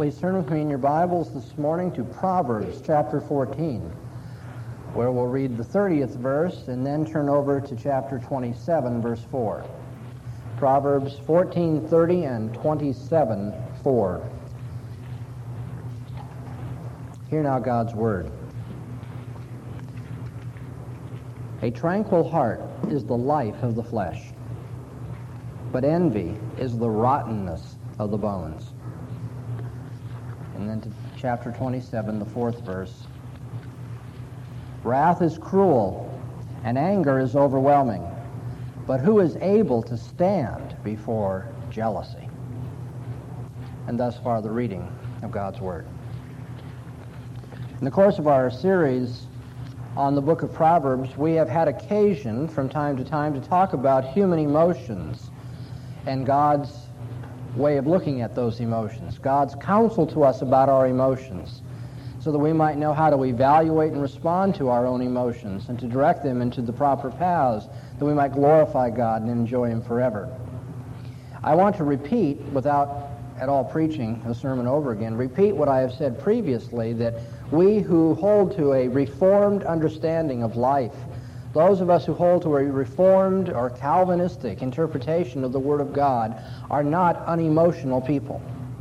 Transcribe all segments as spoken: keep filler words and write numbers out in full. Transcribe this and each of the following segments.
please turn with me in your Bibles this morning to Proverbs chapter fourteen, where we'll read the thirtieth verse and then turn over to chapter twenty-seven, verse four. Proverbs fourteen, thirty and twenty-seven, four. Hear now God's word. A tranquil heart is the life of the flesh, but envy is the rottenness of the bones. And then to chapter twenty-seven, the fourth verse. Wrath is cruel, and anger is overwhelming, but who is able to stand before jealousy? And thus far the reading of God's Word. In the course of our series on the book of Proverbs, we have had occasion from time to time to talk about human emotions and God's way of looking at those emotions, God's counsel to us about our emotions, so that we might know how to evaluate and respond to our own emotions and to direct them into the proper paths, that we might glorify God and enjoy Him forever. I want to repeat, without at all preaching a sermon over again, repeat what I have said previously, that we who hold to a reformed understanding of life, those of us who hold to a reformed or Calvinistic interpretation of the Word of God, are not unemotional people.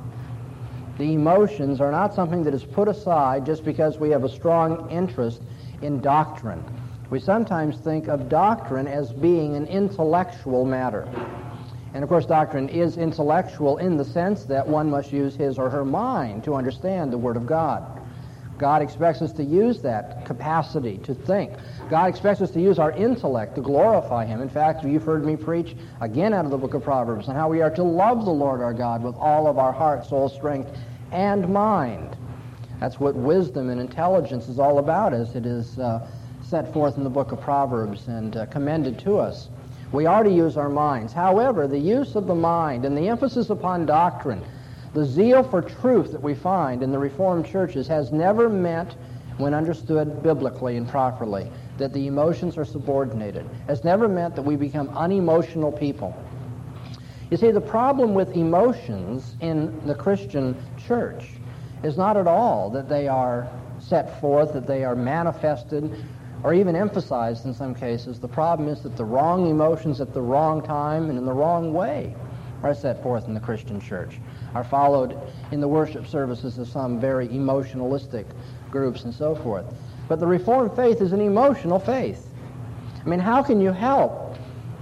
The emotions are not something that is put aside just because we have a strong interest in doctrine. We sometimes think of doctrine as being an intellectual matter. And of course, doctrine is intellectual in the sense that one must use his or her mind to understand the Word of God. God expects us to use that capacity to think. God expects us to use our intellect to glorify Him. In fact, you've heard me preach again out of the book of Proverbs on how we are to love the Lord our God with all of our heart, soul, strength, and mind. That's what wisdom and intelligence is all about, as it is uh, set forth in the book of Proverbs and uh, commended to us. We are to use our minds. However, the use of the mind and the emphasis upon doctrine, the zeal for truth that we find in the Reformed churches has never meant, when understood biblically and properly, that the emotions are subordinated. Has never meant that we become unemotional people. You see, the problem with emotions in the Christian church is not at all that they are set forth, that they are manifested, or even emphasized in some cases. The problem is that the wrong emotions at the wrong time and in the wrong way are set forth in the Christian church, are followed in the worship services of some very emotionalistic groups and so forth. But the Reformed faith is an emotional faith. I mean, how can you help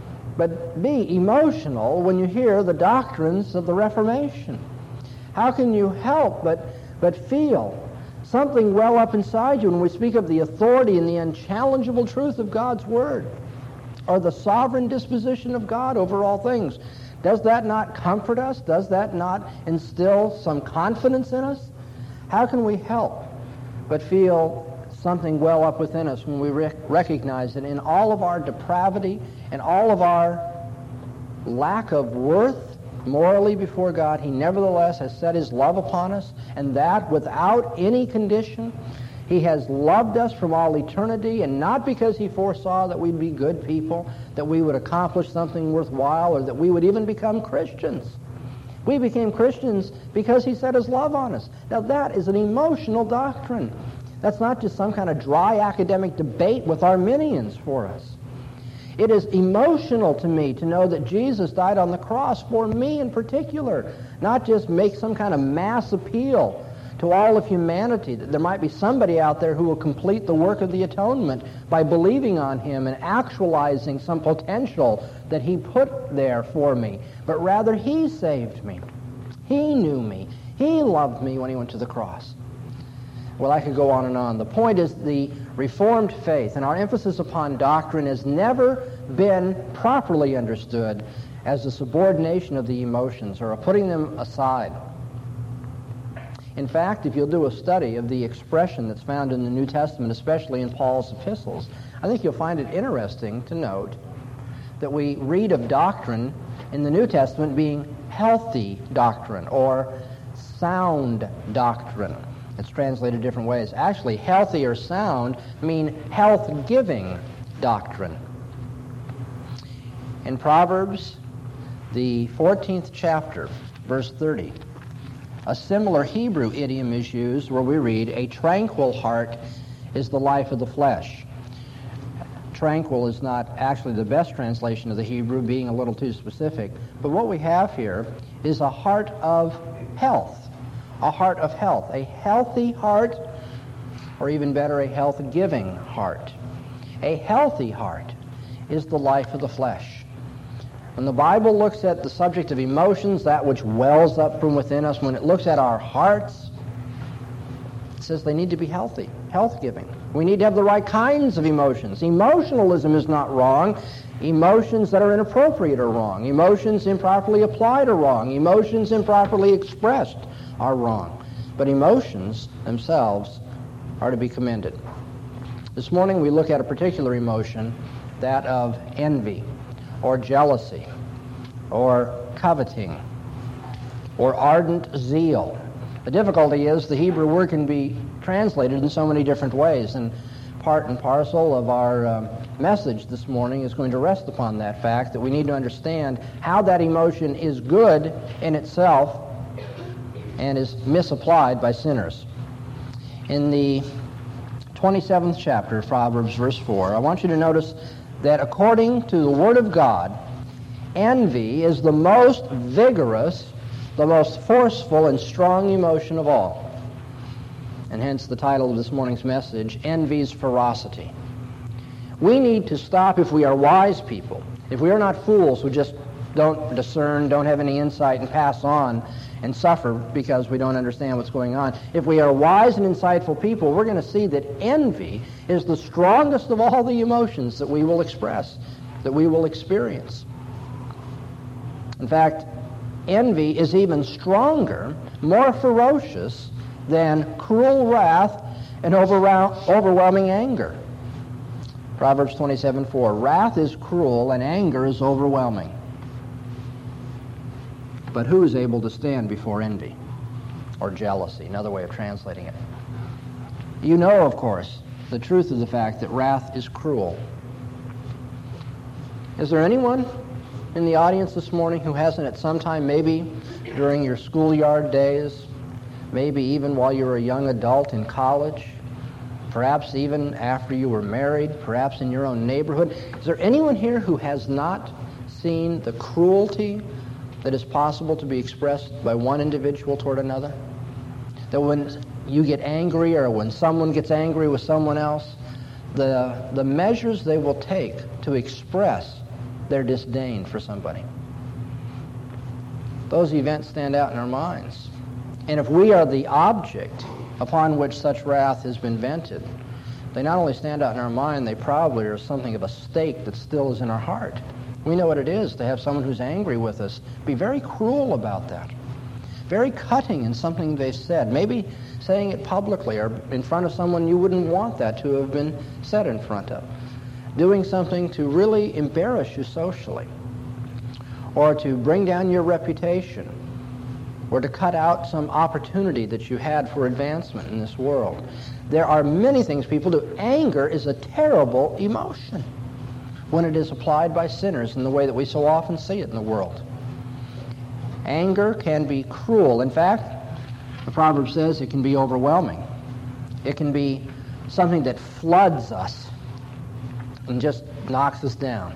but be emotional when you hear the doctrines of the Reformation? How can you help but, but feel something well up inside you when we speak of the authority and the unchallengeable truth of God's Word, or the sovereign disposition of God over all things? Does that not comfort us? Does that not instill some confidence in us? How can we help but feel something well up within us when we rec- recognize that in all of our depravity and all of our lack of worth morally before God, He nevertheless has set His love upon us, and that without any condition. He has loved us from all eternity, and not because He foresaw that we'd be good people, that we would accomplish something worthwhile, or that we would even become Christians. We became Christians because He set His love on us. Now that is an emotional doctrine. That's not just some kind of dry academic debate with Arminians for us. It is emotional to me to know that Jesus died on the cross for me in particular, not just make some kind of mass appeal to all of humanity, that there might be somebody out there who will complete the work of the atonement by believing on Him and actualizing some potential that He put there for me. But rather, He saved me. He knew me. He loved me when He went to the cross. Well, I could go on and on. The point is, the Reformed faith and our emphasis upon doctrine has never been properly understood as a subordination of the emotions or a putting them aside. In fact, if you'll do a study of the expression that's found in the New Testament, especially in Paul's epistles, I think you'll find it interesting to note that we read of doctrine in the New Testament being healthy doctrine or sound doctrine. It's translated different ways. Actually, healthy or sound mean health-giving doctrine. In Proverbs, the fourteenth chapter, verse thirty, A similar Hebrew idiom is used where we read, a tranquil heart is the life of the flesh. Tranquil is not actually the best translation of the Hebrew, being a little too specific. But what we have here is a heart of health, a heart of health, a healthy heart, or even better, a health-giving heart. A healthy heart is the life of the flesh. When the Bible looks at the subject of emotions, that which wells up from within us, when it looks at our hearts, it says they need to be healthy, health-giving. We need to have the right kinds of emotions. Emotionalism is not wrong. Emotions that are inappropriate are wrong. Emotions improperly applied are wrong. Emotions improperly expressed are wrong. But emotions themselves are to be commended. This morning we look at a particular emotion, that of envy, or jealousy, or coveting, or ardent zeal. The difficulty is the Hebrew word can be translated in so many different ways, and part and parcel of our um, message this morning is going to rest upon that fact that we need to understand how that emotion is good in itself and is misapplied by sinners. In the twenty-seventh chapter of Proverbs, verse four, I want you to notice that according to the Word of God, envy is the most vigorous, the most forceful and strong emotion of all. And hence the title of this morning's message, Envy's Ferocity. We need to stop, if we are wise people, if we are not fools who just don't discern, don't have any insight, and pass on and suffer because we don't understand what's going on. If we are wise and insightful people, we're going to see that envy is the strongest of all the emotions that we will express, that we will experience. In fact, envy is even stronger, more ferocious than cruel wrath and overwhelming anger. Proverbs twenty-seven four, wrath is cruel and anger is overwhelming. But who is able to stand before envy or jealousy? Another way of translating it. You know, of course, the truth of the fact that wrath is cruel. Is there anyone in the audience this morning who hasn't at some time, maybe during your schoolyard days, maybe even while you were a young adult in college, perhaps even after you were married, perhaps in your own neighborhood, is there anyone here who has not seen the cruelty that is possible to be expressed by one individual toward another? That when you get angry or when someone gets angry with someone else, the, the measures they will take to express their disdain for somebody. Those events stand out in our minds. And if we are the object upon which such wrath has been vented, they not only stand out in our mind, they probably are something of a stake that still is in our heart. We know what it is to have someone who's angry with us be very cruel about that, very cutting in something they've said, maybe saying it publicly or in front of someone you wouldn't want that to have been said in front of, doing something to really embarrass you socially, or to bring down your reputation, or to cut out some opportunity that you had for advancement in this world. There are many things people do. Anger is a terrible emotion when it is applied by sinners in the way that we so often see it in the world. Anger can be cruel. In fact, the proverb says it can be overwhelming. It can be something that floods us and just knocks us down.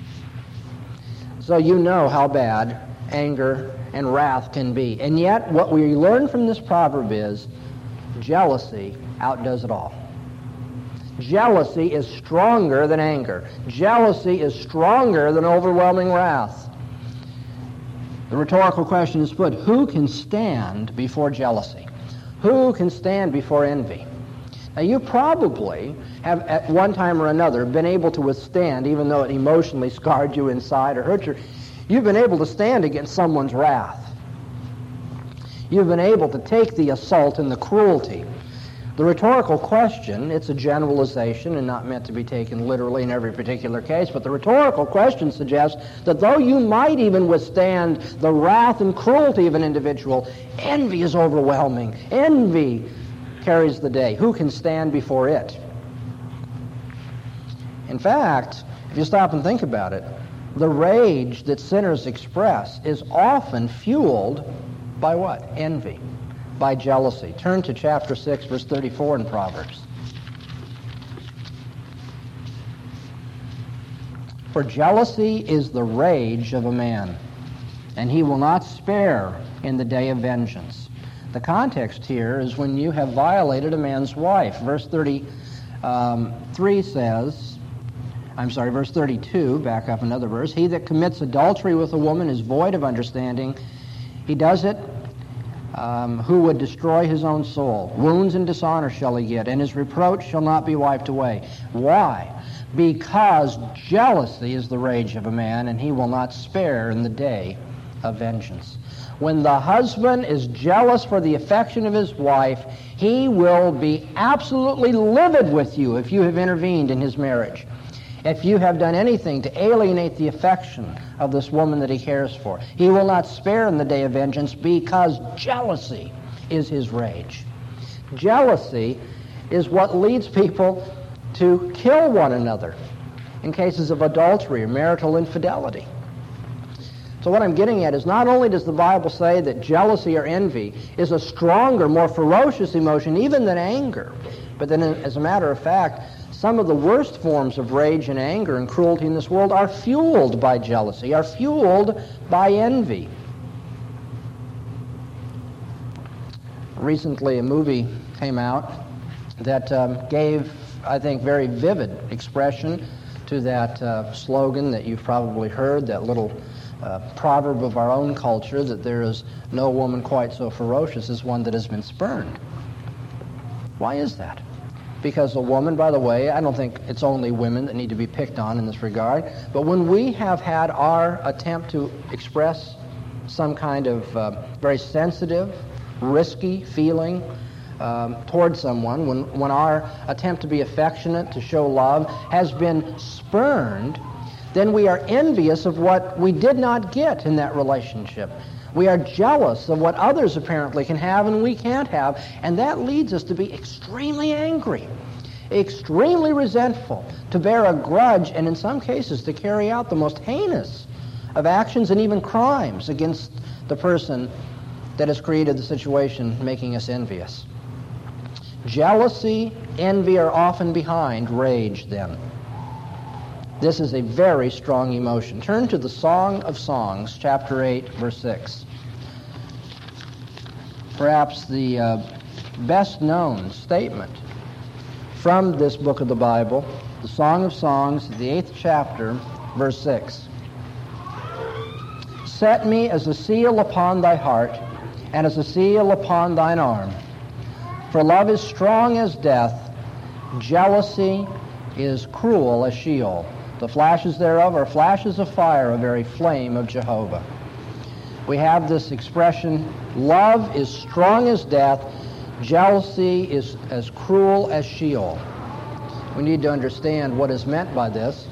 So you know how bad anger and wrath can be. And yet, what we learn from this proverb is jealousy outdoes it all. Jealousy is stronger than anger. Jealousy is stronger than overwhelming wrath. The rhetorical question is put, who can stand before jealousy? Who can stand before envy? Now, you probably have at one time or another been able to withstand, even though it emotionally scarred you inside or hurt you, you've been able to stand against someone's wrath. You've been able to take the assault and the cruelty. The rhetorical question, it's a generalization and not meant to be taken literally in every particular case, but the rhetorical question suggests that though you might even withstand the wrath and cruelty of an individual, envy is overwhelming. Envy carries the day. Who can stand before it? In fact, if you stop and think about it, the rage that sinners express is often fueled by what? Envy. by jealousy. Turn to chapter six, verse thirty-four in Proverbs. For jealousy is the rage of a man, and he will not spare in the day of vengeance. The context here is when you have violated a man's wife. Verse thirty-three says, I'm sorry, verse thirty-two, back up another verse, he that commits adultery with a woman is void of understanding. He does it um, who would destroy his own soul. Wounds and dishonor shall he get, and his reproach shall not be wiped away. Why? Because jealousy is the rage of a man, and he will not spare in the day of vengeance. When the husband is jealous for the affection of his wife, he will be absolutely livid with you if you have intervened in his marriage. If you have done anything to alienate the affection of this woman that he cares for, he will not spare in the day of vengeance, because jealousy is his rage. Jealousy is what leads people to kill one another in cases of adultery or marital infidelity. So what I'm getting at is, not only does the Bible say that jealousy or envy is a stronger, more ferocious emotion even than anger, but then as a matter of fact, some of the worst forms of rage and anger and cruelty in this world are fueled by jealousy, are fueled by envy. Recently a movie came out that um, gave, I think, very vivid expression to that uh, slogan that you've probably heard, that little uh, proverb of our own culture, that there is no woman quite so ferocious as one that has been spurned. Why is that? Because a woman, by the way, I don't think it's only women that need to be picked on in this regard, but when we have had our attempt to express some kind of uh, very sensitive, risky feeling um, toward someone, when, when our attempt to be affectionate, to show love, has been spurned, then we are envious of what we did not get in that relationship. We are jealous of what others apparently can have and we can't have, and that leads us to be extremely angry, extremely resentful, to bear a grudge, and in some cases to carry out the most heinous of actions and even crimes against the person that has created the situation, making us envious. Jealousy, envy are often behind rage then. This is a very strong emotion. Turn to the Song of Songs, chapter eight, verse six. Perhaps the uh, best-known statement from this book of the Bible, the Song of Songs, the eighth chapter, verse six. Set me as a seal upon thy heart, and as a seal upon thine arm. For love is strong as death, jealousy is cruel as Sheol. The flashes thereof are flashes of fire, a very flame of Jehovah. We have this expression, love is strong as death, jealousy is as cruel as Sheol. We need to understand what is meant by this.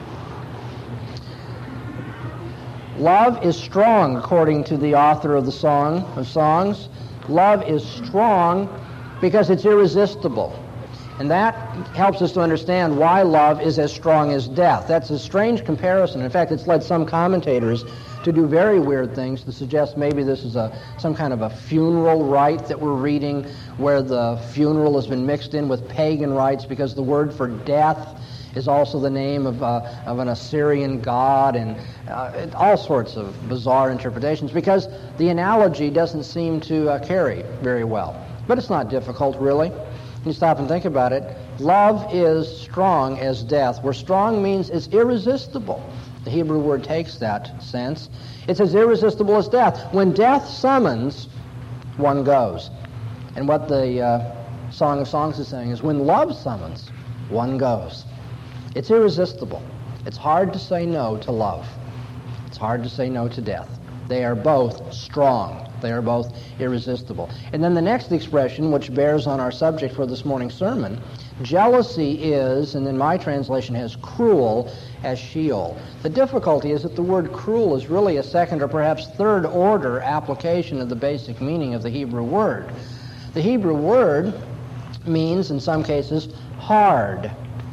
Love is strong, according to the author of the Song of Songs. Love is strong because it's irresistible. And that helps us to understand why love is as strong as death. That's a strange comparison. In fact, it's led some commentators to do very weird things to suggest maybe this is a some kind of a funeral rite that we're reading, where the funeral has been mixed in with pagan rites, because the word for death is also the name of, uh, of an Assyrian god, and uh, all sorts of bizarre interpretations, because the analogy doesn't seem to uh, carry very well. But it's not difficult, really. When you stop and think about it, love is strong as death, where strong means it's irresistible. The Hebrew word takes that sense. It's as irresistible as death. When death summons, one goes. And what the uh, Song of Songs is saying is, when love summons, one goes. It's irresistible. It's hard to say no to love. It's hard to say no to death. They are both strong. They are both irresistible. And then the next expression, which bears on our subject for this morning's sermon, jealousy is, and then my translation has cruel as Sheol. The difficulty is that the word cruel is really a second or perhaps third order application of the basic meaning of the Hebrew word. The Hebrew word means, in some cases, hard.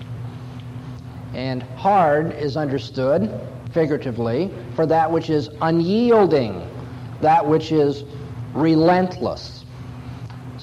And hard is understood, figuratively, for that which is unyielding, that which is relentless.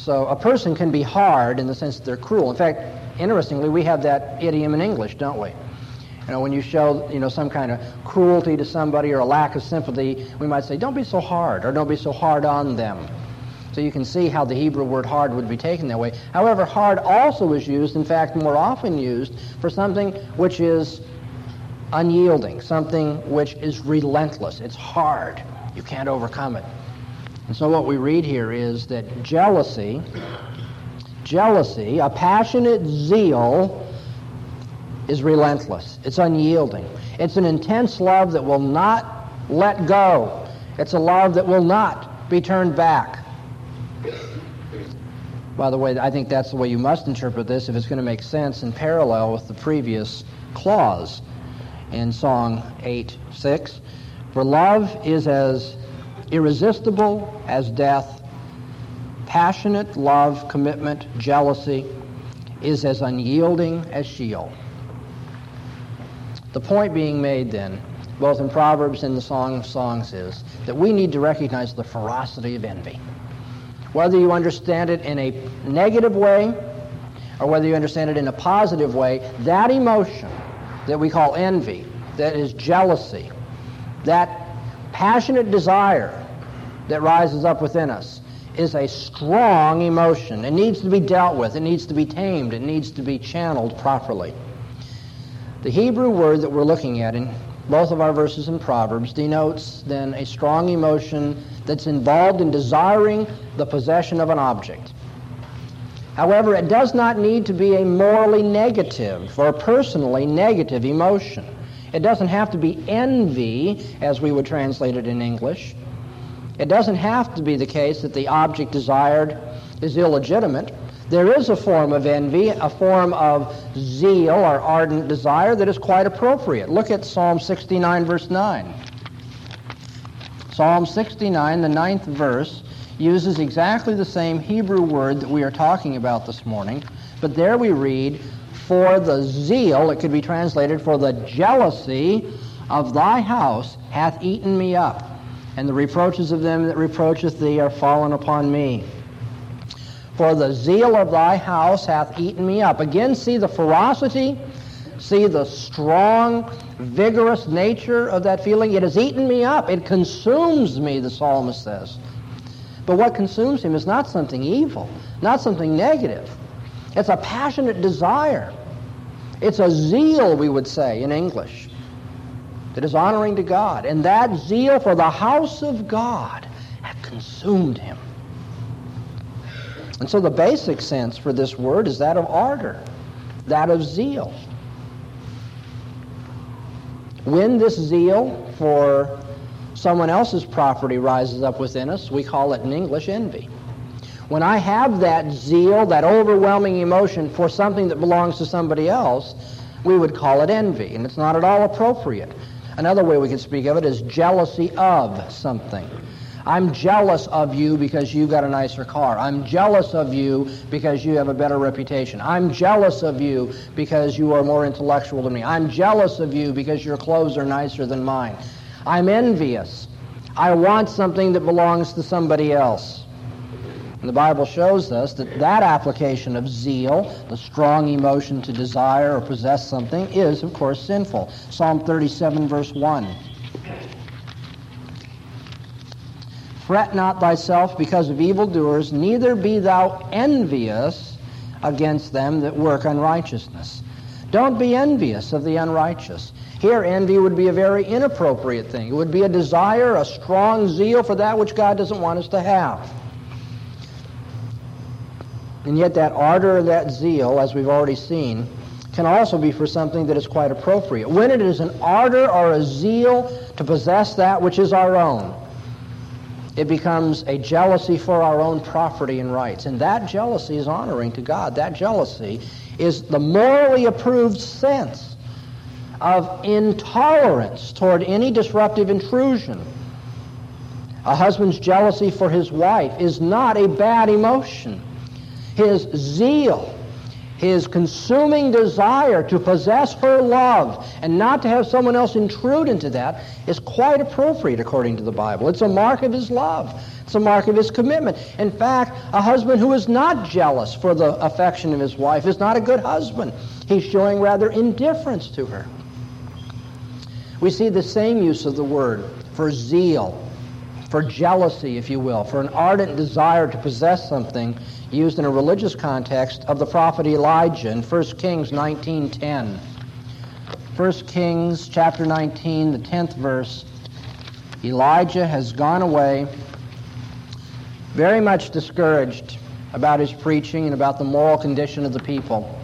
So a person can be hard in the sense that they're cruel. In fact, interestingly, we have that idiom in English, don't we? You know, when you show, you know, some kind of cruelty to somebody or a lack of sympathy, we might say, don't be so hard, or don't be so hard on them. So you can see how the Hebrew word hard would be taken that way. However, hard also is used, in fact, more often used, for something which is unyielding, something which is relentless. It's hard. You can't overcome it. And so what we read here is that jealousy, jealousy, a passionate zeal, is relentless. It's unyielding. It's an intense love that will not let go. It's a love that will not be turned back. By the way, I think that's the way you must interpret this if it's going to make sense in parallel with the previous clause in Song eight six. For love is as irresistible as death. Passionate love, commitment, jealousy is as unyielding as Sheol. The point being made then, both in Proverbs and the Song of Songs, is that we need to recognize the ferocity of envy. Whether you understand it in a negative way or whether you understand it in a positive way, that emotion that we call envy, that is jealousy, that passionate desire that rises up within us, is a strong emotion. It needs to be dealt with. It needs to be tamed. It needs to be channeled properly. The Hebrew word that we're looking at in both of our verses in Proverbs denotes then a strong emotion that's involved in desiring the possession of an object. However, it does not need to be a morally negative or personally negative emotion. It doesn't have to be envy, as we would translate it in English. It doesn't have to be the case that the object desired is illegitimate. There is a form of envy, a form of zeal or ardent desire that is quite appropriate. Look at Psalm sixty-nine, verse nine. Psalm sixty-nine, the ninth verse, uses exactly the same Hebrew word that we are talking about this morning, but there we read, for the zeal, it could be translated, for the jealousy of thy house hath eaten me up, and the reproaches of them that reproacheth thee are fallen upon me. For the zeal of thy house hath eaten me up. Again, see the ferocity, see the strong, vigorous nature of that feeling. It has eaten me up. It consumes me, the psalmist says. But what consumes him is not something evil, not something negative. It's a passionate desire. It's a zeal, we would say in English, that is honoring to God. And that zeal for the house of God had consumed him. And so the basic sense for this word is that of ardor, that of zeal. When this zeal for someone else's property rises up within us, we call it in English envy. When I have that zeal, that overwhelming emotion for something that belongs to somebody else, we would call it envy, and it's not at all appropriate. Another way we could speak of it is jealousy of something. I'm jealous of you because you got a nicer car. I'm jealous of you because you have a better reputation. I'm jealous of you because you are more intellectual than me. I'm jealous of you because your clothes are nicer than mine. I'm envious. I want something that belongs to somebody else. And the Bible shows us that that application of zeal, the strong emotion to desire or possess something, is, of course, sinful. Psalm thirty-seven, verse one. Fret not thyself because of evildoers, neither be thou envious against them that work unrighteousness. Don't be envious of the unrighteous. Here, envy would be a very inappropriate thing. It would be a desire, a strong zeal for that which God doesn't want us to have. And yet that ardor, that zeal, as we've already seen, can also be for something that is quite appropriate. When it is an ardor or a zeal to possess that which is our own, it becomes a jealousy for our own property and rights. And that jealousy is honoring to God. That jealousy is the morally approved sense of intolerance toward any disruptive intrusion. A husband's jealousy for his wife is not a bad emotion. His zeal, his consuming desire to possess her love and not to have someone else intrude into that is quite appropriate according to the Bible. It's a mark of his love. It's a mark of his commitment. In fact, a husband who is not jealous for the affection of his wife is not a good husband. He's showing rather indifference to her. We see the same use of the word for zeal, for jealousy, if you will, for an ardent desire to possess something, used in a religious context of the prophet Elijah in First Kings nineteen ten. First Kings chapter nineteen, the tenth verse. Elijah has gone away, very much discouraged about his preaching and about the moral condition of the people.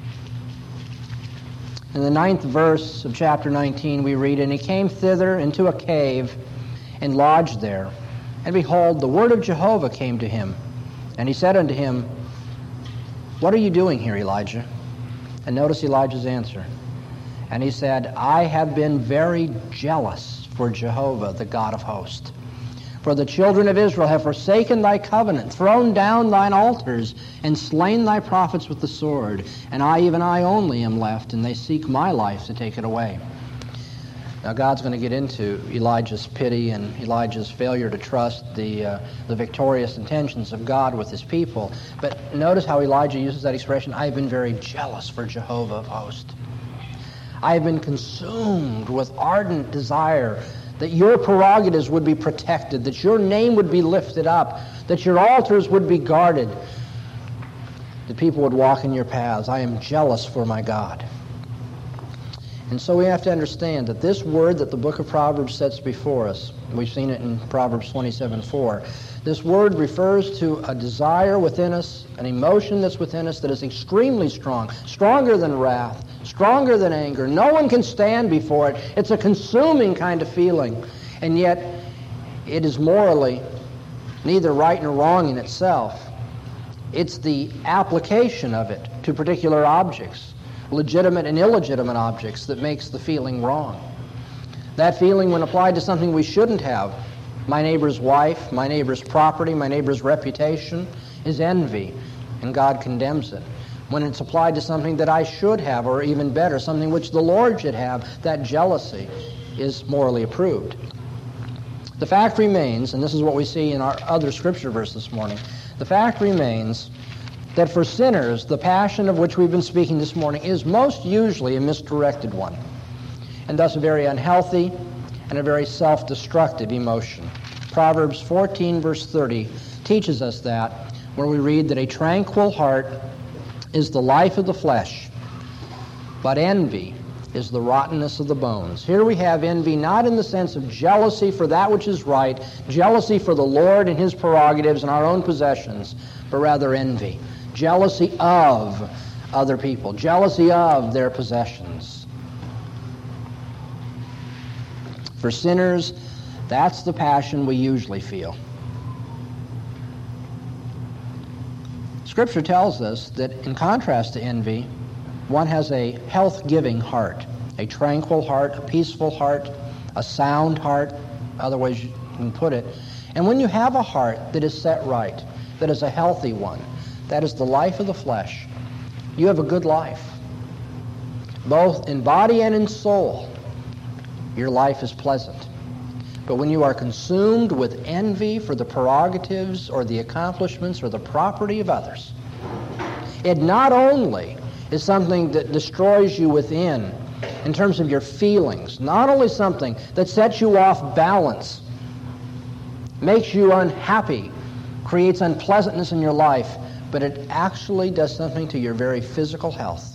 In the ninth verse of chapter nineteen we read, "And he came thither into a cave and lodged there. And behold, the word of Jehovah came to him. And he said unto him, What are you doing here, Elijah?" And notice Elijah's answer. And he said, "I have been very jealous for Jehovah, the God of hosts. For the children of Israel have forsaken thy covenant, thrown down thine altars, and slain thy prophets with the sword. And I, even I only, am left, and they seek my life to take it away." Now God's going to get into Elijah's pity and Elijah's failure to trust the uh, the victorious intentions of God with his people. But notice how Elijah uses that expression, "I have been very jealous for Jehovah of hosts. I have been consumed with ardent desire that your prerogatives would be protected, that your name would be lifted up, that your altars would be guarded, that people would walk in your paths. I am jealous for my God." And so we have to understand that this word that the book of Proverbs sets before us, we've seen it in Proverbs twenty-seven four, this word refers to a desire within us, an emotion that's within us that is extremely strong, stronger than wrath, stronger than anger. No one can stand before it. It's a consuming kind of feeling. And yet it is morally neither right nor wrong in itself. It's the application of it to particular objects, legitimate and illegitimate objects, that makes the feeling wrong. That feeling, when applied to something we shouldn't have, my neighbor's wife, my neighbor's property, my neighbor's reputation, is envy, and God condemns it. When it's applied to something that I should have, or even better, something which the Lord should have, that jealousy is morally approved. The fact remains, and this is what we see in our other scripture verse this morning, the fact remains that for sinners, the passion of which we've been speaking this morning is most usually a misdirected one, and thus a very unhealthy and a very self-destructive emotion. Proverbs fourteen verse thirty teaches us that, where we read that a tranquil heart is the life of the flesh, but envy is the rottenness of the bones. Here we have envy not in the sense of jealousy for that which is right, jealousy for the Lord and his prerogatives and our own possessions, but rather envy. Jealousy of other people, jealousy of their possessions. For sinners, that's the passion we usually feel. Scripture tells us that in contrast to envy, one has a health-giving heart, a tranquil heart, a peaceful heart, a sound heart, other ways you can put it. And when you have a heart that is set right, that is a healthy one, that is the life of the flesh, you have a good life. Both in body and in soul, your life is pleasant. But when you are consumed with envy for the prerogatives or the accomplishments or the property of others, it not only is something that destroys you within in terms of your feelings, not only something that sets you off balance, makes you unhappy, creates unpleasantness in your life, but it actually does something to your very physical health.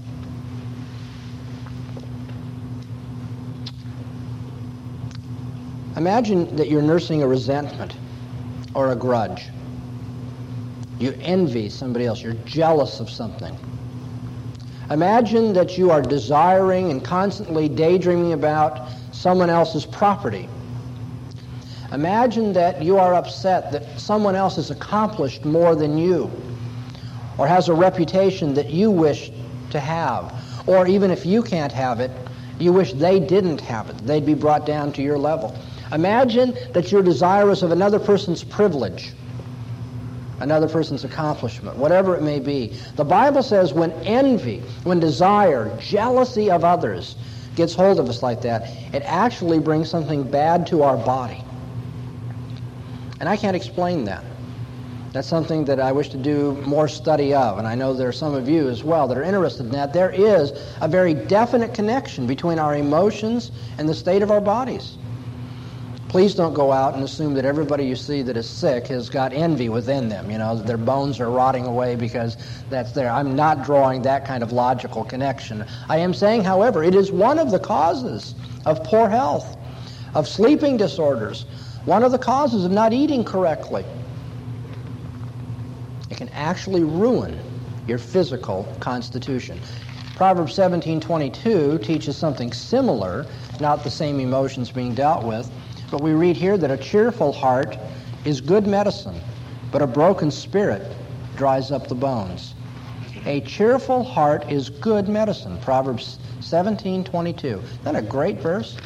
Imagine that you're nursing a resentment or a grudge. You envy somebody else. You're jealous of something. Imagine that you are desiring and constantly daydreaming about someone else's property. Imagine that you are upset that someone else has accomplished more than you, or has a reputation that you wish to have, or even if you can't have it, you wish they didn't have it, they'd be brought down to your level. Imagine that you're desirous of another person's privilege, another person's accomplishment, whatever it may be. The Bible says when envy, when desire, jealousy of others gets hold of us like that, it actually brings something bad to our body. And I can't explain that. That's something that I wish to do more study of, and I know there are some of you as well that are interested in that. There is a very definite connection between our emotions and the state of our bodies. Please don't go out and assume that everybody you see that is sick has got envy within them, you know, that their bones are rotting away because that's there. I'm not drawing that kind of logical connection. I am saying, however, it is one of the causes of poor health, of sleeping disorders, one of the causes of not eating correctly. It can actually ruin your physical constitution. Proverbs seventeen twenty-two teaches something similar, not the same emotions being dealt with, but we read here that a cheerful heart is good medicine, but a broken spirit dries up the bones. A cheerful heart is good medicine. Proverbs seventeen twenty-two. Isn't that a great verse?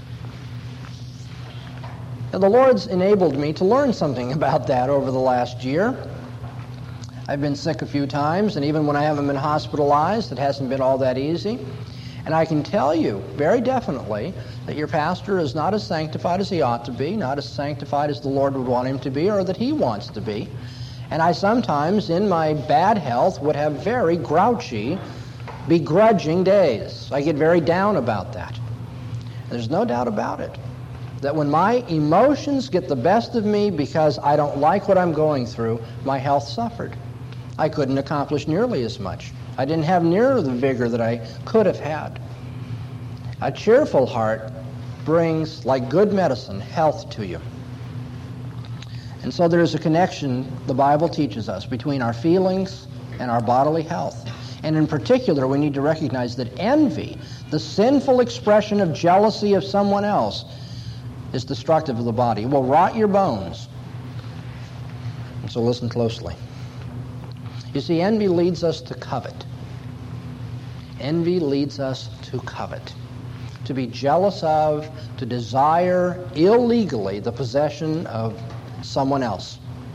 Now, the Lord's enabled me to learn something about that over the last year. I've been sick a few times, and even when I haven't been hospitalized, it hasn't been all that easy. And I can tell you very definitely that your pastor is not as sanctified as he ought to be, not as sanctified as the Lord would want him to be, or that he wants to be. And I sometimes, in my bad health, would have very grouchy, begrudging days. I get very down about that. And there's no doubt about it, that when my emotions get the best of me because I don't like what I'm going through, my health suffered. I couldn't accomplish nearly as much. I didn't have near the vigor that I could have had. A cheerful heart brings, like good medicine, health to you. And so there is a connection, the Bible teaches us, between our feelings and our bodily health. And in particular, we need to recognize that envy, the sinful expression of jealousy of someone else, is destructive of the body. It will rot your bones. And so listen closely. You see, envy leads us to covet. Envy leads us to covet. To be jealous of, to desire illegally the possession of someone else.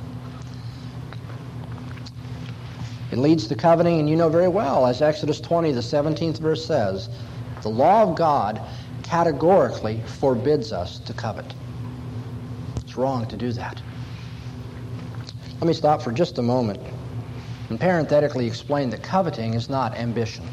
It leads to coveting, and you know very well, as Exodus twenty, the seventeenth verse says, the law of God categorically forbids us to covet. It's wrong to do that. Let me stop for just a moment and parenthetically explain that coveting is not ambition.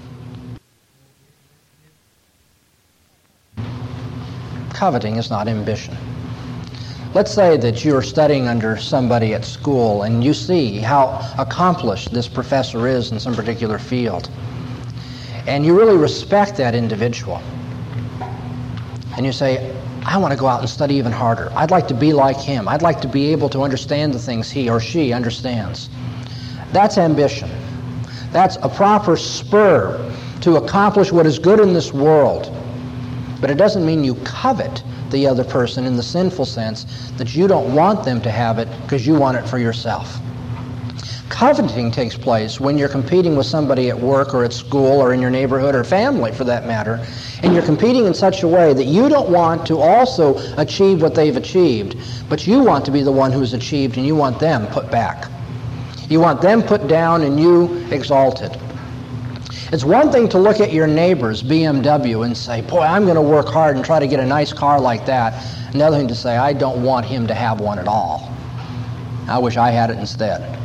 Coveting is not ambition. Let's say that you're studying under somebody at school and you see how accomplished this professor is in some particular field. And you really respect that individual. And you say, I want to go out and study even harder. I'd like to be like him. I'd like to be able to understand the things he or she understands. That's ambition. That's a proper spur to accomplish what is good in this world. But it doesn't mean you covet the other person in the sinful sense that you don't want them to have it because you want it for yourself. Coveting takes place when you're competing with somebody at work or at school or in your neighborhood or family for that matter, and you're competing in such a way that you don't want to also achieve what they've achieved, but you want to be the one who's achieved and you want them put back. You want them put down and you exalted. It's one thing to look at your neighbor's B M W and say, boy, I'm going to work hard and try to get a nice car like that. Another thing to say, I don't want him to have one at all. I wish I had it instead.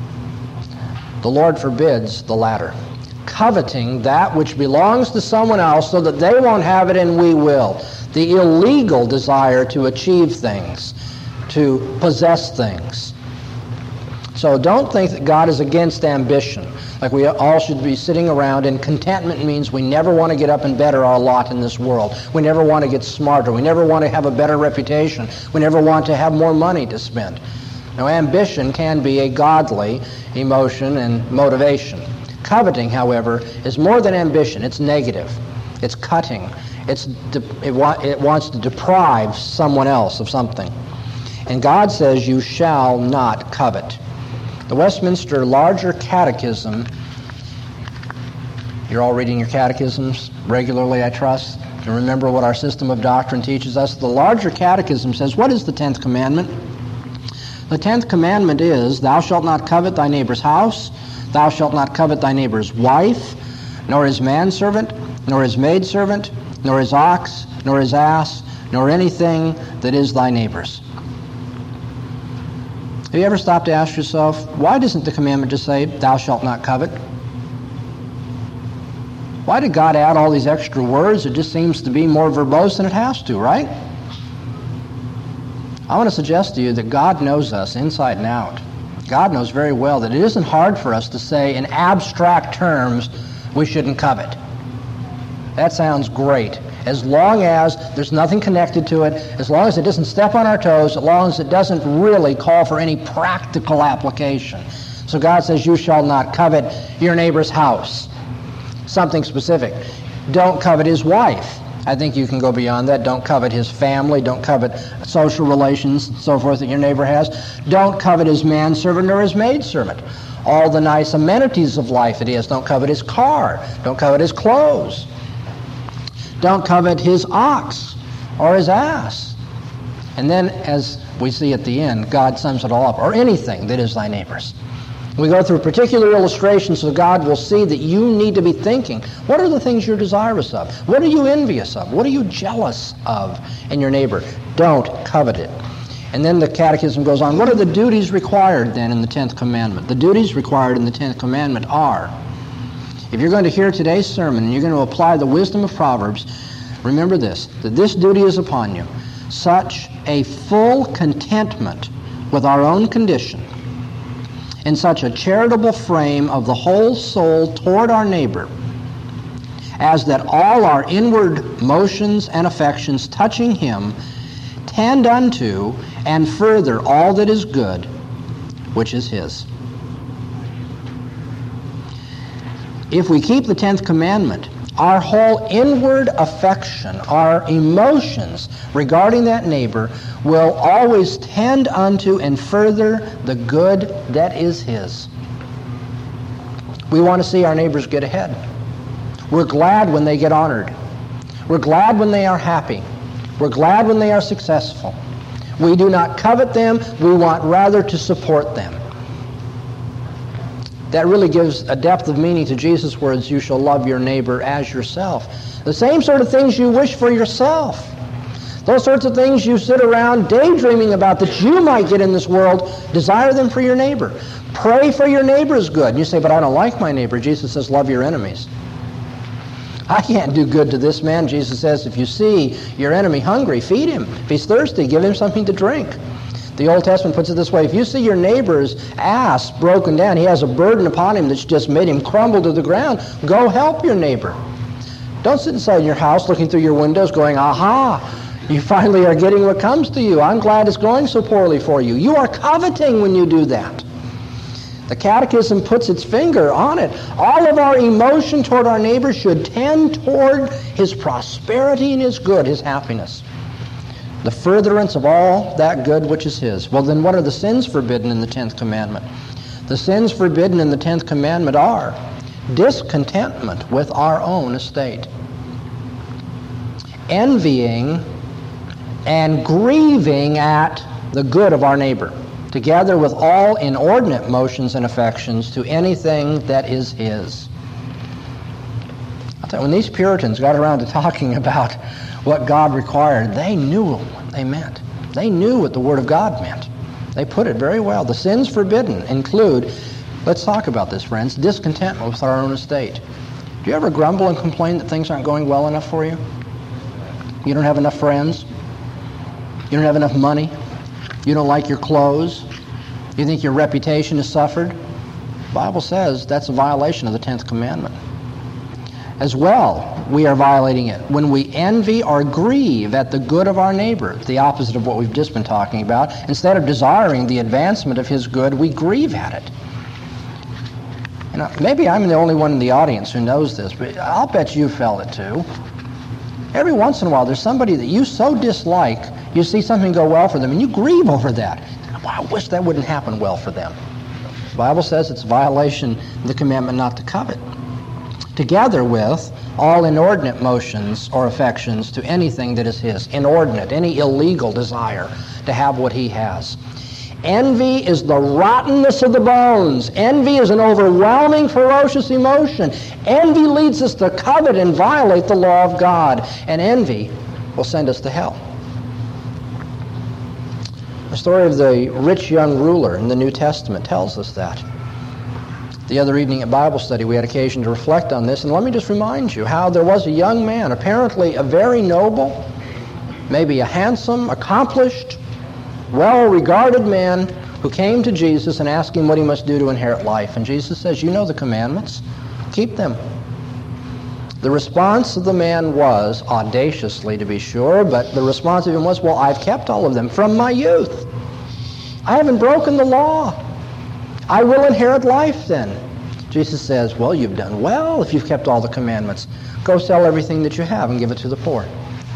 The Lord forbids the latter. Coveting that which belongs to someone else so that they won't have it and we will. The illegal desire to achieve things, to possess things. So don't think that God is against ambition. Like we all should be sitting around, and contentment means we never want to get up and better our lot in this world. We never want to get smarter. We never want to have a better reputation. We never want to have more money to spend. Now, ambition can be a godly emotion and motivation. Coveting, however, is more than ambition. It's negative. It's cutting. It's de- it, wa- it wants to deprive someone else of something. And God says you shall not covet. The Westminster Larger Catechism, you're all reading your catechisms regularly, I trust, to remember what our system of doctrine teaches us. The Larger Catechism says, what is the tenth commandment? The tenth commandment is, thou shalt not covet thy neighbor's house, thou shalt not covet thy neighbor's wife, nor his manservant, nor his maidservant, nor his ox, nor his ass, nor anything that is thy neighbor's. Have you ever stopped to ask yourself, why doesn't the commandment just say, thou shalt not covet? Why did God add all these extra words? It just seems to be more verbose than it has to, right? I want to suggest to you that God knows us inside and out. God knows very well that it isn't hard for us to say in abstract terms, we shouldn't covet. That sounds great. As long as there's nothing connected to it, as long as it doesn't step on our toes, as long as it doesn't really call for any practical application. So God says, you shall not covet your neighbor's house. Something specific. Don't covet his wife. I think you can go beyond that. Don't covet his family. Don't covet social relations and so forth that your neighbor has. Don't covet his manservant or his maidservant. All the nice amenities of life it is. Don't covet his car. Don't covet his clothes. Don't covet his ox or his ass. And then, as we see at the end, God sums it all up. Or anything that is thy neighbor's. We go through particular illustrations so God will see that you need to be thinking, what are the things you're desirous of? What are you envious of? What are you jealous of in your neighbor? Don't covet it. And then the Catechism goes on, what are the duties required then in the tenth commandment? The duties required in the tenth commandment are, if you're going to hear today's sermon and you're going to apply the wisdom of Proverbs, remember this, that this duty is upon you, such a full contentment with our own condition, in such a charitable frame of the whole soul toward our neighbor, as that all our inward motions and affections touching him tend unto and further all that is good, which is his. If we keep the tenth commandment, our whole inward affection, our emotions regarding that neighbor will always tend unto and further the good that is his. We want to see our neighbors get ahead. We're glad when they get honored. We're glad when they are happy. We're glad when they are successful. We do not covet them. We want rather to support them. That really gives a depth of meaning to Jesus' words, you shall love your neighbor as yourself. The same sort of things you wish for yourself. Those sorts of things you sit around daydreaming about that you might get in this world, desire them for your neighbor. Pray for your neighbor's good. And you say, but I don't like my neighbor. Jesus says, love your enemies. I can't do good to this man. Jesus says, if you see your enemy hungry, feed him. If he's thirsty, give him something to drink. The Old Testament puts it this way, if you see your neighbor's ass broken down, he has a burden upon him that's just made him crumble to the ground, go help your neighbor. Don't sit inside your house looking through your windows going, aha, you finally are getting what comes to you. I'm glad it's going so poorly for you. You are coveting when you do that. The Catechism puts its finger on it. All of our emotion toward our neighbor should tend toward his prosperity and his good, his happiness. The furtherance of all that good which is his. Well, then what are the sins forbidden in the tenth commandment? The sins forbidden in the tenth commandment are discontentment with our own estate, envying and grieving at the good of our neighbor, together with all inordinate motions and affections to anything that is his. I'll tell you, when these Puritans got around to talking about what God required, they knew what they meant. They knew what the Word of God meant. They put it very well. The sins forbidden include, let's talk about this, friends, discontentment with our own estate. Do you ever grumble and complain that things aren't going well enough for you? You don't have enough friends? You don't have enough money? You don't like your clothes? You think your reputation has suffered? The Bible says that's a violation of the tenth commandment. As well, we are violating it when we envy or grieve at the good of our neighbor, the opposite of what we've just been talking about. Instead of desiring the advancement of his good, we grieve at it. You know, maybe I'm the only one in the audience who knows this, but I'll bet you felt it too. Every once in a while, there's somebody that you so dislike, you see something go well for them, and you grieve over that. Wow, I wish that wouldn't happen well for them. The Bible says it's a violation of the commandment not to covet, together with all inordinate motions or affections to anything that is his, inordinate, any illegal desire to have what he has. Envy is the rottenness of the bones. Envy is an overwhelming, ferocious emotion. Envy leads us to covet and violate the law of God. And envy will send us to hell. The story of the rich young ruler in the New Testament tells us that. The other evening at Bible study, we had occasion to reflect on this, and let me just remind you how there was a young man, apparently a very noble, maybe a handsome, accomplished, well-regarded man who came to Jesus and asked him what he must do to inherit life. And Jesus says, you know the commandments. Keep them. The response of the man was, audaciously to be sure, but the response of him was, well, I've kept all of them from my youth. I haven't broken the law. I will inherit life then. Jesus says, well, you've done well if you've kept all the commandments. Go sell everything that you have and give it to the poor.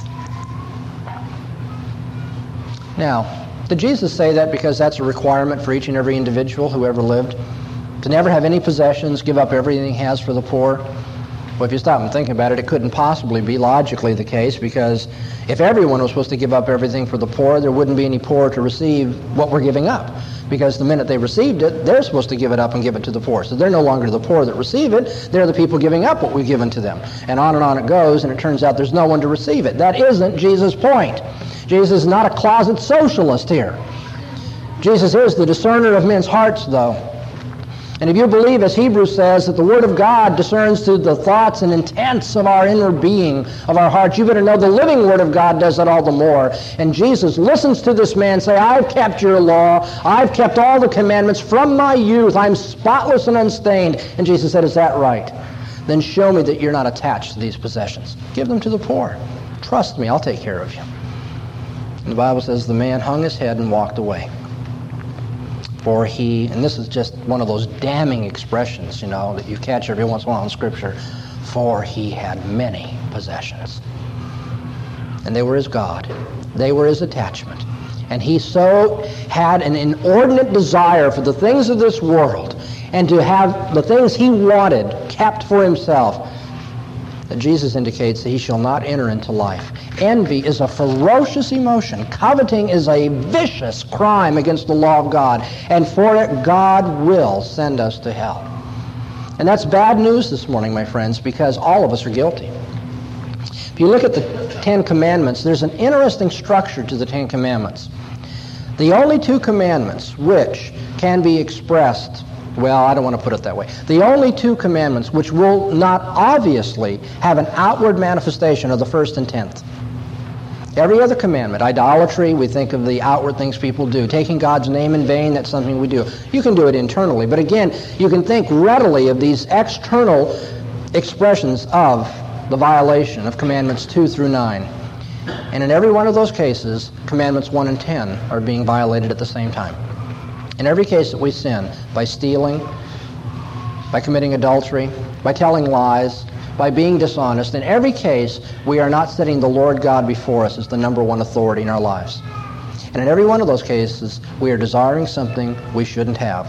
Now, did Jesus say that because that's a requirement for each and every individual who ever lived? To never have any possessions, give up everything he has for the poor? Well, if you stop and think about it, it couldn't possibly be logically the case, because if everyone was supposed to give up everything for the poor, there wouldn't be any poor to receive what we're giving up. Because the minute they received it, they're supposed to give it up and give it to the poor. So they're no longer the poor that receive it, they're the people giving up what we've given to them. And on and on it goes, and it turns out there's no one to receive it. That isn't Jesus' point. Jesus is not a closet socialist here. Jesus is the discerner of men's hearts, though. And if you believe, as Hebrews says, that the Word of God discerns through the thoughts and intents of our inner being, of our hearts, you better know the living Word of God does that all the more. And Jesus listens to this man say, I've kept your law. I've kept all the commandments from my youth. I'm spotless and unstained. And Jesus said, is that right? Then show me that you're not attached to these possessions. Give them to the poor. Trust me, I'll take care of you. And the Bible says the man hung his head and walked away. For he, and this is just one of those damning expressions, you know, that you catch every once in a while in Scripture, for he had many possessions. And they were his God. They were his attachment. And he so had an inordinate desire for the things of this world and to have the things he wanted kept for himself, that Jesus indicates that he shall not enter into life. Envy is a ferocious emotion. Coveting is a vicious crime against the law of God. And for it, God will send us to hell. And that's bad news this morning, my friends, because all of us are guilty. If you look at the Ten Commandments, there's an interesting structure to the Ten Commandments. The only two commandments which can be expressed, well, I don't want to put it that way. The only two commandments which will not obviously have an outward manifestation are the first and tenth. Every other commandment, idolatry, we think of the outward things people do. Taking God's name in vain, that's something we do. You can do it internally, but again, you can think readily of these external expressions of the violation of commandments two through nine. And in every one of those cases, commandments one and ten are being violated at the same time. In every case that we sin, by stealing, by committing adultery, by telling lies, by being dishonest, in every case, we are not setting the Lord God before us as the number one authority in our lives. And in every one of those cases, we are desiring something we shouldn't have.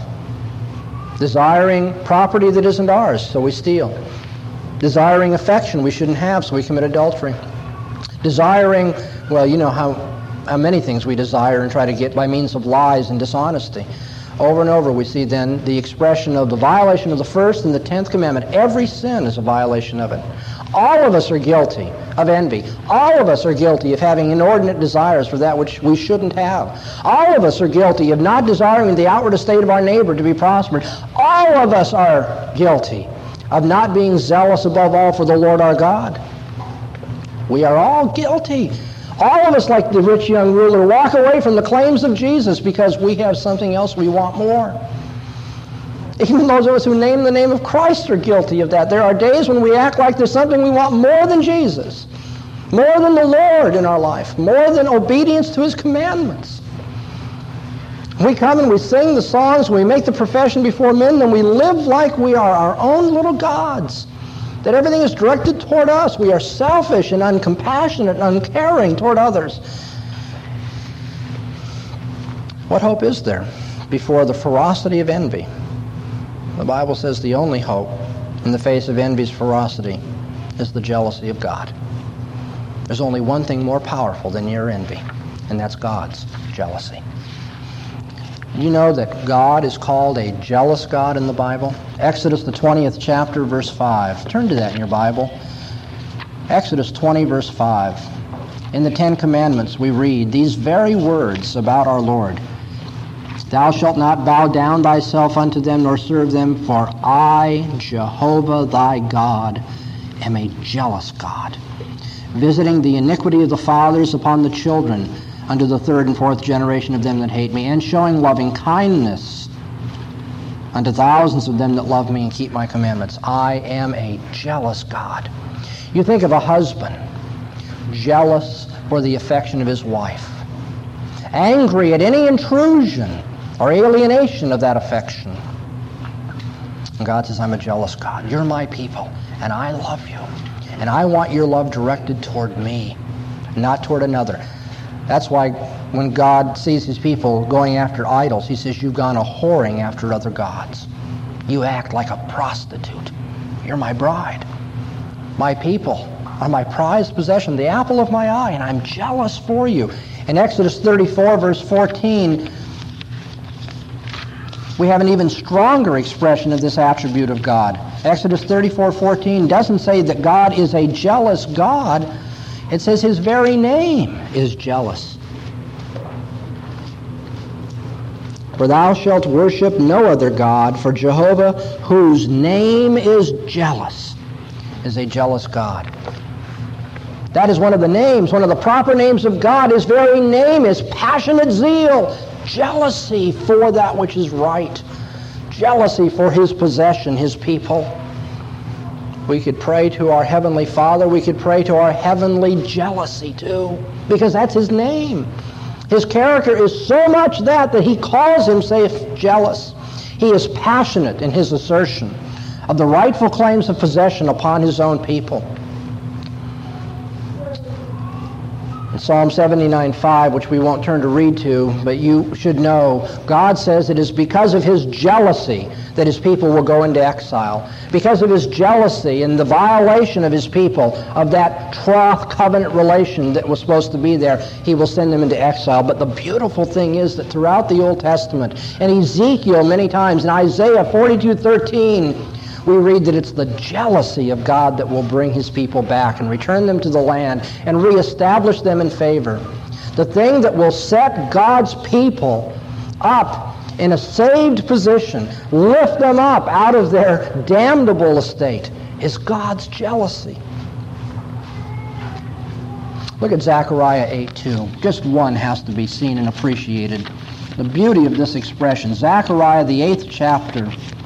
Desiring property that isn't ours, so we steal. Desiring affection we shouldn't have, so we commit adultery. Desiring, well, you know how, how many things we desire and try to get by means of lies and dishonesty. Over and over we see then the expression of the violation of the first and the tenth commandment. Every sin is a violation of it. All of us are guilty of envy. All of us are guilty of having inordinate desires for that which we shouldn't have. All of us are guilty of not desiring the outward estate of our neighbor to be prospered. All of us are guilty of not being zealous above all for the Lord our God. We are all guilty. All of us, like the rich young ruler, walk away from the claims of Jesus because we have something else we want more. Even those of us who name the name of Christ are guilty of that. There are days when we act like there's something we want more than Jesus, more than the Lord in our life, more than obedience to His commandments. We come and we sing the songs, we make the profession before men, and we live like we are our own little gods. That everything is directed toward us. We are selfish and uncompassionate and uncaring toward others. What hope is there before the ferocity of envy? The Bible says the only hope in the face of envy's ferocity is the jealousy of God. There's only one thing more powerful than your envy, and that's God's jealousy. You know that God is called a jealous God in the Bible? Exodus, the twentieth chapter, verse five. Turn to that in your Bible. Exodus twenty, verse five. In the Ten Commandments, we read these very words about our Lord. Thou shalt not bow down thyself unto them, nor serve them, for I, Jehovah thy God, am a jealous God, visiting the iniquity of the fathers upon the children, unto the third and fourth generation of them that hate me, and showing loving kindness unto thousands of them that love me and keep my commandments. I am a jealous God. You think of a husband jealous for the affection of his wife, angry at any intrusion or alienation of that affection. And God says, I'm a jealous God. You're my people, and I love you. And I want your love directed toward me, not toward another. That's why when God sees his people going after idols, he says, you've gone a-whoring after other gods. You act like a prostitute. You're my bride. My people are my prized possession, the apple of my eye, and I'm jealous for you. In Exodus thirty-four, verse fourteen, we have an even stronger expression of this attribute of God. Exodus thirty-four, fourteen doesn't say that God is a jealous God. It says his very name is jealous. For thou shalt worship no other God, for Jehovah, whose name is jealous, is a jealous God. That is one of the names, one of the proper names of God. His very name is passionate zeal, jealousy for that which is right, jealousy for his possession, his people. We could pray to our Heavenly Father. We could pray to our heavenly jealousy too, because that's his name. His character is so much that that he calls himself jealous. He is passionate in his assertion of the rightful claims of possession upon his own people. In Psalm seventy-nine five, which we won't turn to read to, but you should know, God says it is because of his jealousy that his people will go into exile. Because of his jealousy and the violation of his people, of that troth covenant relation that was supposed to be there, he will send them into exile. But the beautiful thing is that throughout the Old Testament, and Ezekiel many times, in Isaiah forty-two thirteen, we read that it's the jealousy of God that will bring his people back and return them to the land and reestablish them in favor. The thing that will set God's people up in a saved position, lift them up out of their damnable estate, is God's jealousy. Look at Zechariah eight two. Just one has to be seen and appreciated. The beauty of this expression. Zechariah, the eighth chapter,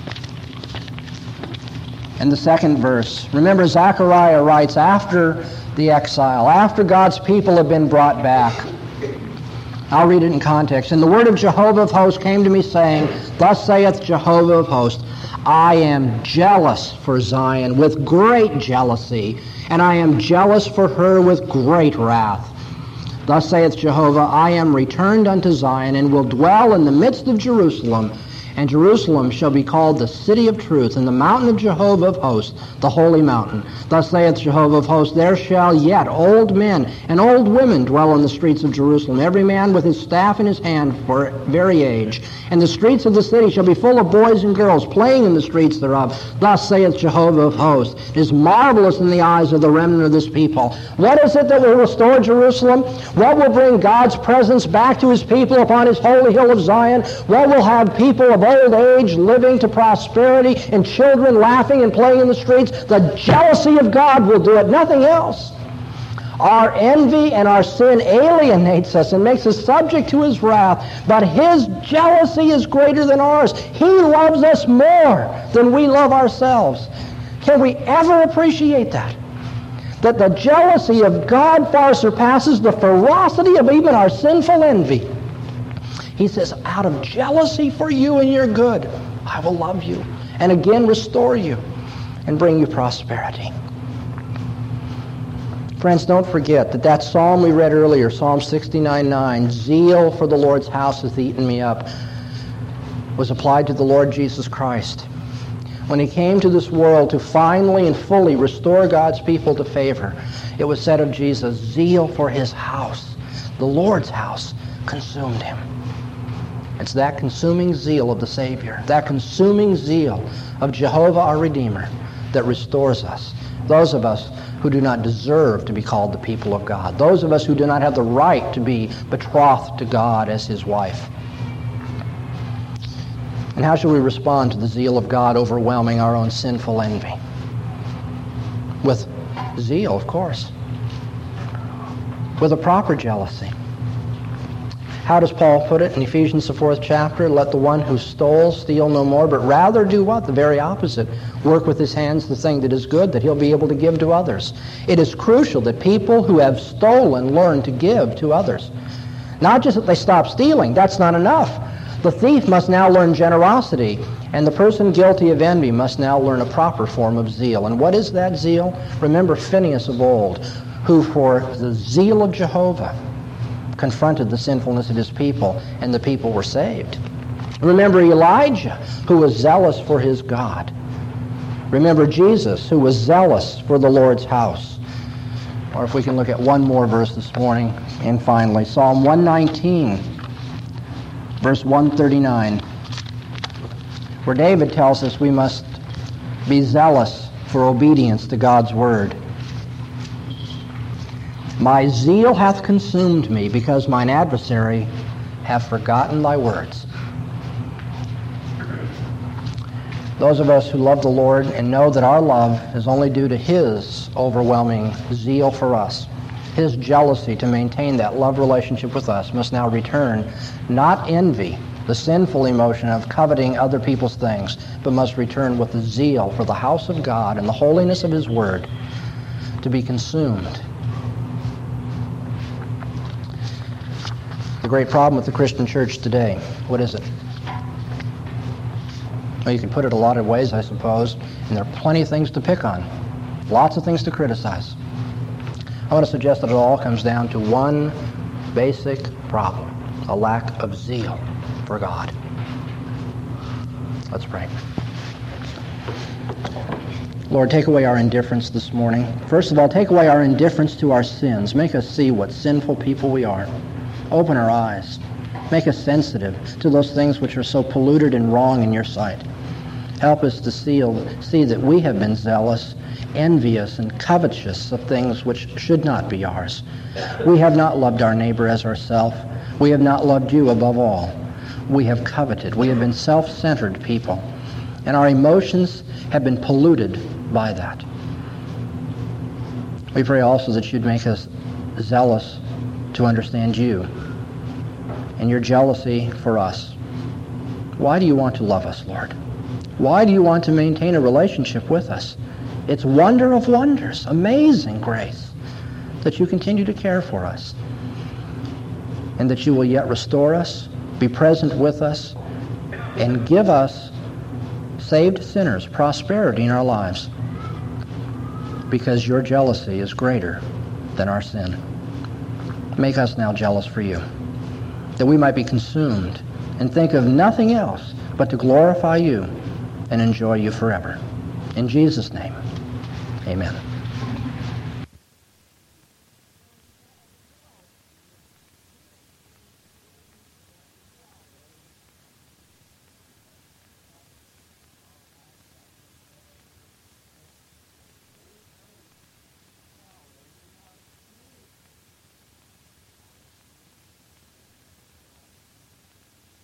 and the second verse. Remember, Zechariah writes after the exile, after God's people have been brought back. I'll read it in context. And the word of Jehovah of hosts came to me, saying, Thus saith Jehovah of hosts, I am jealous for Zion with great jealousy, and I am jealous for her with great wrath. Thus saith Jehovah, I am returned unto Zion, and will dwell in the midst of Jerusalem, and Jerusalem shall be called the city of truth, and the mountain of Jehovah of hosts, the holy mountain. Thus saith Jehovah of hosts, there shall yet old men and old women dwell in the streets of Jerusalem, every man with his staff in his hand for very age. And the streets of the city shall be full of boys and girls playing in the streets thereof. Thus saith Jehovah of hosts, it is marvelous in the eyes of the remnant of this people. What is it that will restore Jerusalem? What will bring God's presence back to his people upon his holy hill of Zion? What will have people of old age living to prosperity and children laughing and playing in the streets? The jealousy of God will do it, nothing else. Our envy and our sin alienates us and makes us subject to his wrath, but his jealousy is greater than ours. He loves us more than we love ourselves. Can we ever appreciate that? That the jealousy of God far surpasses the ferocity of even our sinful envy. He says, out of jealousy for you and your good, I will love you and again restore you and bring you prosperity. Friends, don't forget that that psalm we read earlier, Psalm sixty-nine nine, zeal for the Lord's house hath eaten me up, was applied to the Lord Jesus Christ. When he came to this world to finally and fully restore God's people to favor, it was said of Jesus, zeal for his house, the Lord's house, consumed him. It's that consuming zeal of the Savior, that consuming zeal of Jehovah our Redeemer that restores us. Those of us who do not deserve to be called the people of God. Those of us who do not have the right to be betrothed to God as His wife. And how should we respond to the zeal of God overwhelming our own sinful envy? With zeal, of course. With a proper jealousy. How does Paul put it in Ephesians, the fourth chapter? Let the one who stole steal no more, but rather do what? The very opposite. Work with his hands the thing that is good, that he'll be able to give to others. It is crucial that people who have stolen learn to give to others. Not just that they stop stealing. That's not enough. The thief must now learn generosity, and the person guilty of envy must now learn a proper form of zeal. And what is that zeal? Remember Phinehas of old, who for the zeal of Jehovah confronted the sinfulness of his people, and the people were saved. Remember Elijah, who was zealous for his God. Remember Jesus, who was zealous for the Lord's house. Or if we can look at one more verse this morning, and finally, Psalm one nineteen, verse one thirty-nine, where David tells us we must be zealous for obedience to God's word. My zeal hath consumed me, because mine adversary hath forgotten thy words. Those of us who love the Lord and know that our love is only due to His overwhelming zeal for us, His jealousy to maintain that love relationship with us, must now return not envy, the sinful emotion of coveting other people's things, but must return with the zeal for the house of God and the holiness of His word to be consumed. The great problem with the Christian church today, what is it? Well, you can put it a lot of ways, I suppose, and there are plenty of things to pick on, lots of things to criticize. I want to suggest that it all comes down to one basic problem, a lack of zeal for God. Let's pray. Lord, take away our indifference this morning. First of all, take away our indifference to our sins. Make us see what sinful people we are. Open our eyes. Make us sensitive to those things which are so polluted and wrong in your sight. Help us to see, see that we have been zealous, envious, and covetous of things which should not be ours. We have not loved our neighbor as ourselves. We have not loved you above all. We have coveted. We have been self-centered people. And our emotions have been polluted by that. We pray also that you'd make us zealous to understand you and your jealousy for us. Why do you want to love us, Lord? Why do you want to maintain a relationship with us? It's wonder of wonders, amazing grace, that you continue to care for us, and that you will yet restore us, be present with us, and give us, saved sinners, prosperity in our lives, because your jealousy is greater than our sin. Make us now jealous for you, that we might be consumed and think of nothing else but to glorify you and enjoy you forever. In Jesus' name, amen.